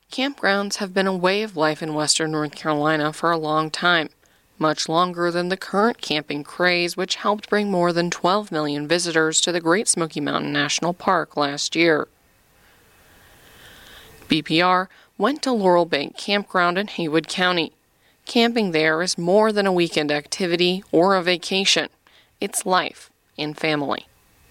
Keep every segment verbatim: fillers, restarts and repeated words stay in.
Campgrounds have been a way of life in western North Carolina for a long time, much longer than the current camping craze, which helped bring more than twelve million visitors to the Great Smoky Mountain National Park last year. B P R went to Laurel Bank Campground in Haywood County. Camping there is more than a weekend activity or a vacation. It's life and family.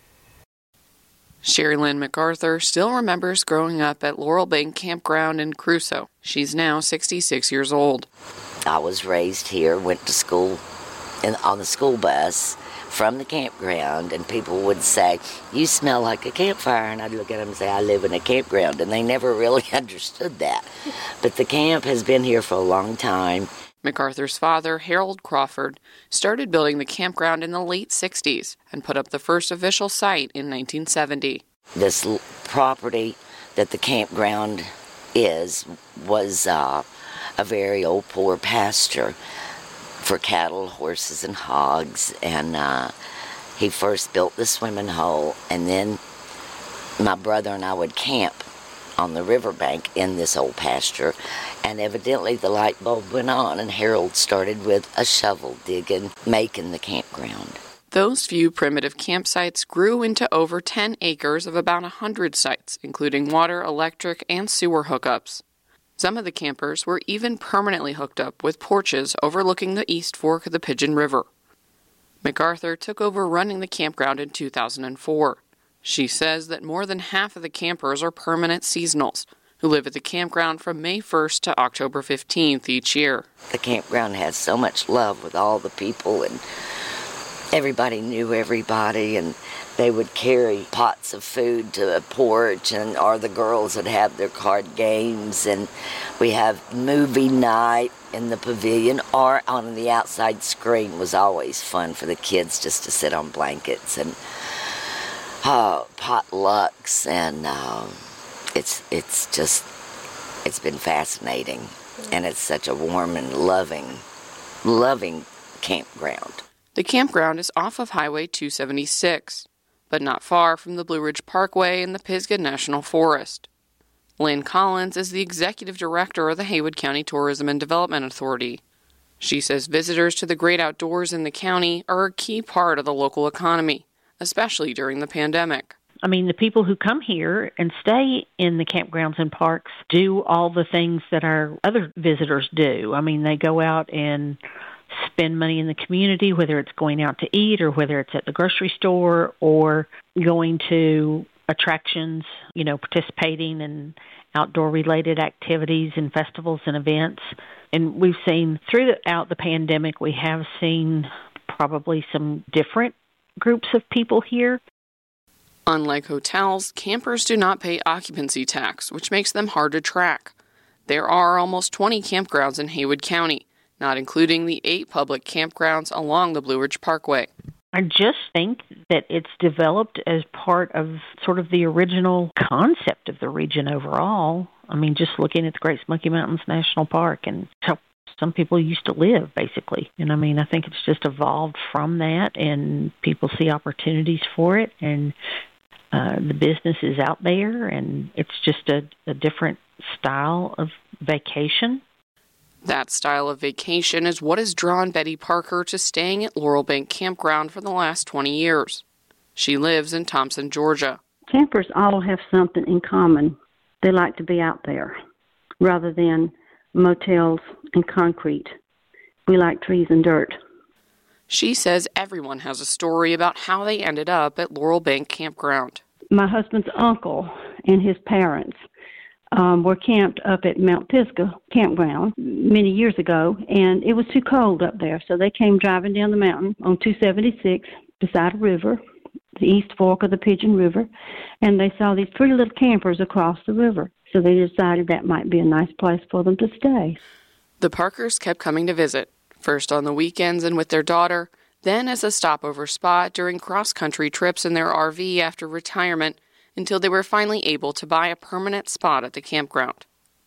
Sherry Lynn MacArthur still remembers growing up at Laurel Bank Campground in Crusoe. She's now sixty-six years old. I was raised here, went to school in, on the school bus from the campground, and people would say, "You smell like a campfire," and I'd look at them and say, "I live in a campground," and they never really understood that. But the camp has been here for a long time. MacArthur's father, Harold Crawford, started building the campground in the late sixties and put up the first official site in nineteen seventy. This l- property that the campground is was uh, a very old poor pasture for cattle, horses, and hogs. And uh, he first built the swimming hole, and then my brother and I would camp on the riverbank in this old pasture, and evidently the light bulb went on, and Harold started with a shovel digging, making the campground. Those few primitive campsites grew into over ten acres of about one hundred sites, including water, electric, and sewer hookups. Some of the campers were even permanently hooked up with porches overlooking the East Fork of the Pigeon River. MacArthur took over running the campground in two thousand four. She says that more than half of the campers are permanent seasonals who live at the campground from May first to October fifteenth each year. The campground has so much love with all the people, and everybody knew everybody, and they would carry pots of food to the porch, and or the girls would have their card games, and we have movie night in the pavilion or on the outside screen. Was always fun for the kids just to sit on blankets, and uh, potlucks, and uh, it's it's just it's been fascinating, and it's such a warm and loving, loving campground. The campground is off of Highway two seventy-six, but not far from the Blue Ridge Parkway and the Pisgah National Forest. Lynn Collins is the executive director of the Haywood County Tourism and Development Authority. She says visitors to the great outdoors in the county are a key part of the local economy, especially during the pandemic. I mean, the people who come here and stay in the campgrounds and parks do all the things that our other visitors do. I mean, they go out and spend money in the community, whether it's going out to eat or whether it's at the grocery store or going to attractions, you know, participating in outdoor-related activities and festivals and events. And we've seen throughout the pandemic, we have seen probably some different groups of people here. Unlike hotels, campers do not pay occupancy tax, which makes them hard to track. There are almost twenty campgrounds in Haywood County, not including the eight public campgrounds along the Blue Ridge Parkway. I just think that it's developed as part of sort of the original concept of the region overall. I mean, just looking at the Great Smoky Mountains National Park and how some people used to live, basically. And I mean, I think it's just evolved from that, and people see opportunities for it, and uh, the business is out there, and it's just a, a different style of vacation. That style of vacation is what has drawn Betty Parker to staying at Laurel Bank Campground for the last twenty years. She lives in Thompson, Georgia. Campers all have something in common. They like to be out there rather than motels and concrete. We like trees and dirt. She says everyone has a story about how they ended up at Laurel Bank Campground. My husband's uncle and his parents Um, were camped up at Mount Pisgah campground many years ago, and it was too cold up there, so they came driving down the mountain on two seventy-six beside a river, the East Fork of the Pigeon River, and they saw these pretty little campers across the river, so they decided that might be a nice place for them to stay. The Parkers kept coming to visit, first on the weekends and with their daughter, then as a stopover spot during cross-country trips in their R V after retirement, until they were finally able to buy a permanent spot at the campground.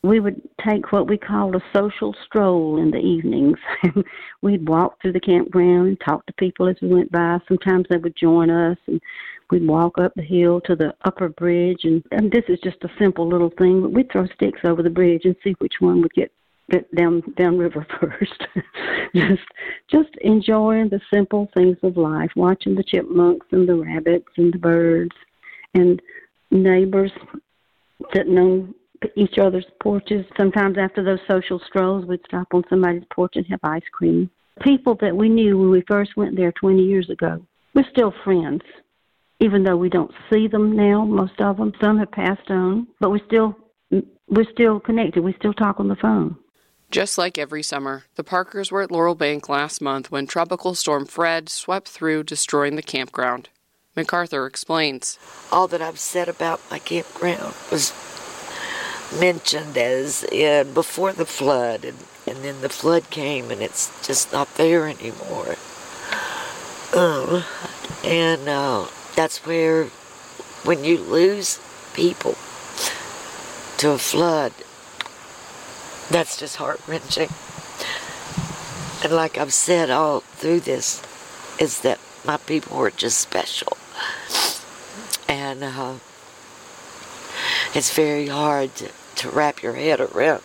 we would take what we called a social stroll in the evenings. We'd walk through the campground and talk to people as we went by. Sometimes they would join us, and we'd walk up the hill to the upper bridge. And, and this is just a simple little thing, but we'd throw sticks over the bridge and see which one would get, get down downriver first. just just enjoying the simple things of life, watching the chipmunks and the rabbits and the birds, and neighbors sitting on each other's porches. Sometimes after those social strolls, we'd stop on somebody's porch and have ice cream. People that we knew when we first went there twenty years ago, we're still friends, even though we don't see them now, most of them. Some have passed on, but we're still, we're still connected. We still talk on the phone. Just like every summer, the Parkers were at Laurel Bank last month when Tropical Storm Fred swept through, destroying the campground. MacArthur explains. All that I've said about my campground was mentioned as in before the flood, and, and then the flood came and it's just not there anymore. Um, and uh, that's where, when you lose people to a flood, that's just heart-wrenching. And like I've said all through this, is that my people were just special. And uh, it's very hard to, to wrap your head around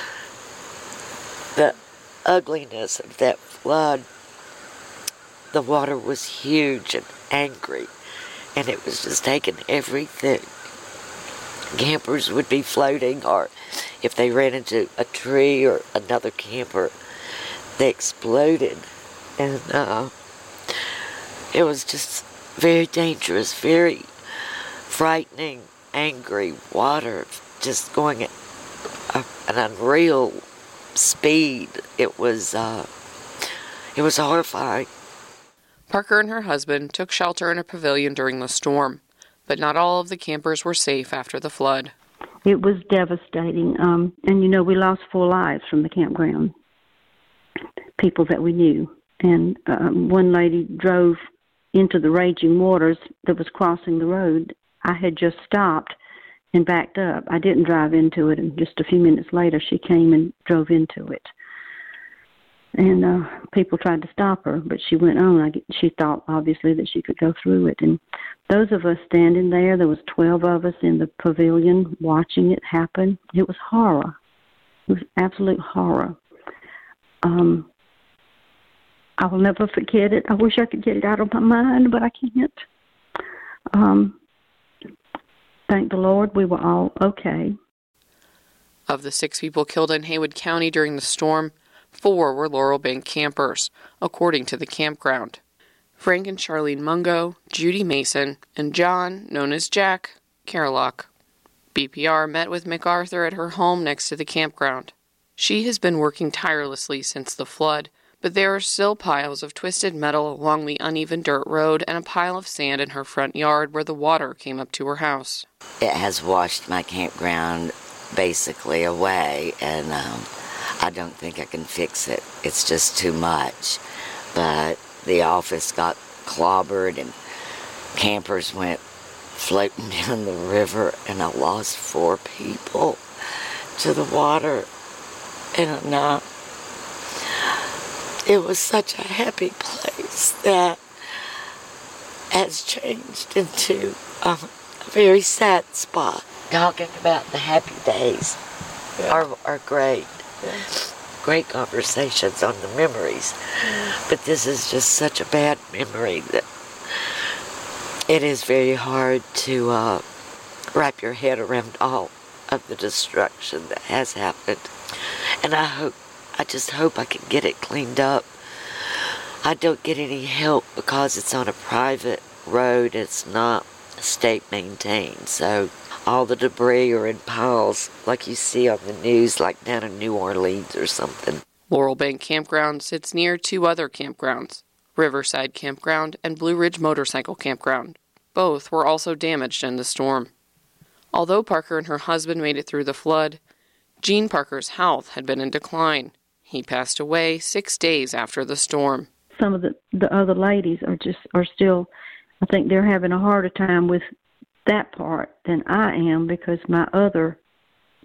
the ugliness of that flood. The water was huge and angry, and it was just taking everything. Campers would be floating, or if they ran into a tree or another camper, they exploded. And uh, it was just very dangerous, very frightening, angry water, just going at a, an unreal speed. It was, uh, it was horrifying. Parker and her husband took shelter in a pavilion during the storm, but not all of the campers were safe after the flood. It was devastating. Um, and, you know, we lost four lives from the campground, people that we knew. And um, one lady drove into the raging waters that was crossing the road. I had just stopped and backed up. I didn't drive into it, and just a few minutes later she came and drove into it. And uh, people tried to stop her, but she went on. I, she thought, obviously, that she could go through it. And those of us standing there, there was twelve of us in the pavilion watching it happen. It was horror. It was absolute horror. Um, I will never forget it. I wish I could get it out of my mind, but I can't. Um, thank the Lord we were all okay. Of the six people killed in Haywood County during the storm, four were Laurel Bank campers, according to the campground. Frank and Charlene Mungo, Judy Mason, and John, known as Jack, Carlock. B P R met with MacArthur at her home next to the campground. She has been working tirelessly since the flood, but there are still piles of twisted metal along the uneven dirt road and a pile of sand in her front yard where the water came up to her house. It has washed my campground basically away, and um, I don't think I can fix it. It's just too much. But the office got clobbered and campers went floating down the river, and I lost four people to the water. And uh, it was such a happy place that has changed into uh, a very sad spot. Talking about the happy days yeah. are, are great. Yeah. Great conversations on the memories. But this is just such a bad memory that it is very hard to uh, wrap your head around all of the destruction that has happened. And I hope, I just hope I can get it cleaned up. I don't get any help because it's on a private road. It's not state maintained. So all the debris are in piles like you see on the news, like down in New Orleans or something. Laurel Bank Campground sits near two other campgrounds, Riverside Campground and Blue Ridge Motorcycle Campground. Both were also damaged in the storm. Although Parker and her husband made it through the flood, Gene Parker's health had been in decline. He passed away six days after the storm. Some of the, the other ladies are just are still, I think they're having a harder time with that part than I am, because my other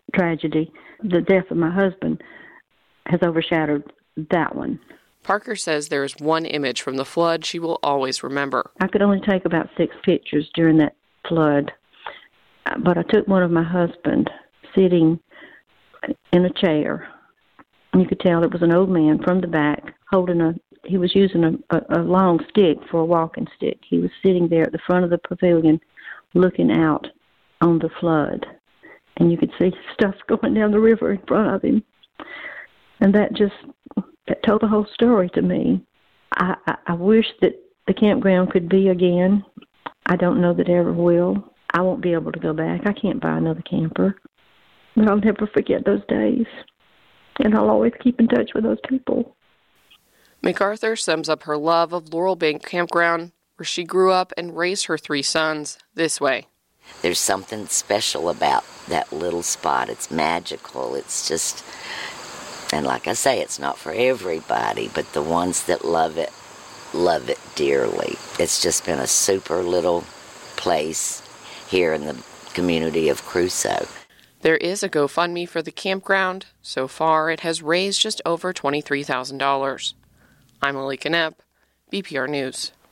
tragedy. The death of my husband has overshadowed that one. Parker says there is one image from the flood she will always remember. I could only take about six pictures during that flood, but I took one of my husband sitting in a chair. You could tell it was an old man from the back holding a, he was using a, a, a long stick for a walking stick. He was sitting there at the front of the pavilion looking out on the flood. And you could see stuff going down the river in front of him. And that just, that told the whole story to me. I, I, I wish that the campground could be again. I don't know that it ever will. I won't be able to go back. I can't buy another camper. But I'll never forget those days. And I'll always keep in touch with those people. MacArthur sums up her love of Laurel Bank Campground, where she grew up and raised her three sons, this way. There's something special about that little spot. It's magical. It's just, and like I say, it's not for everybody, but the ones that love it, love it dearly. It's just been a super little place here in the community of Crusoe. There is a GoFundMe for the campground. So far, it has raised just over twenty-three thousand dollars. I'm Malika Knepp, B P R News.